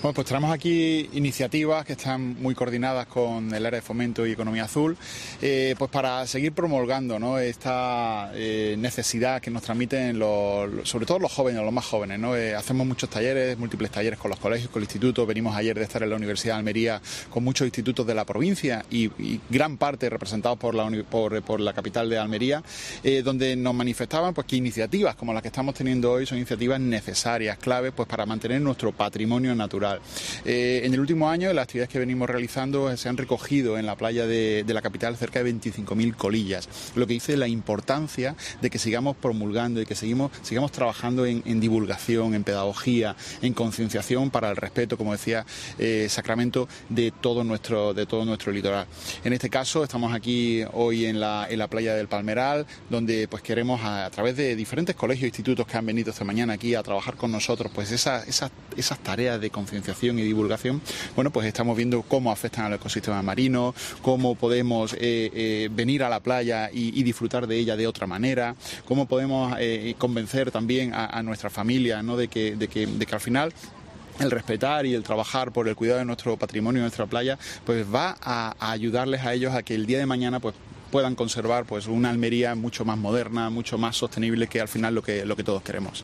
Bueno, pues traemos aquí iniciativas que están muy coordinadas con el área de fomento y economía azul, pues para seguir promulgando, ¿no?, esta necesidad que nos transmiten sobre todo los jóvenes, los más jóvenes, ¿no? Hacemos muchos talleres, múltiples talleres con los colegios, con el instituto. Venimos ayer de estar en la Universidad de Almería con muchos institutos de la provincia y gran parte representados por la capital de Almería, donde nos manifestaban pues que iniciativas como las que estamos teniendo hoy son iniciativas necesarias, claves, pues para mantener nuestro patrimonio natural. En el último año, las actividades que venimos realizando se han recogido en la playa de la capital cerca de 25.000 colillas, lo que dice la importancia de que sigamos promulgando y que sigamos trabajando en divulgación, en pedagogía, en concienciación para el respeto, como decía Sacramento, de todo nuestro litoral. En este caso estamos aquí hoy en la playa del Palmeral, donde pues queremos a través de diferentes colegios e institutos que han venido esta mañana aquí a trabajar con nosotros, pues esas tareas de concienciación y divulgación. Bueno, pues estamos viendo cómo afectan al ecosistema marino, cómo podemos venir a la playa y disfrutar de ella de otra manera, cómo podemos convencer también a nuestra familia, ¿no?, de que al final el respetar y el trabajar por el cuidado de nuestro patrimonio, de nuestra playa, pues va a ayudarles a ellos a que el día de mañana pues puedan conservar pues una Almería mucho más moderna, mucho más sostenible, que al final lo que todos queremos.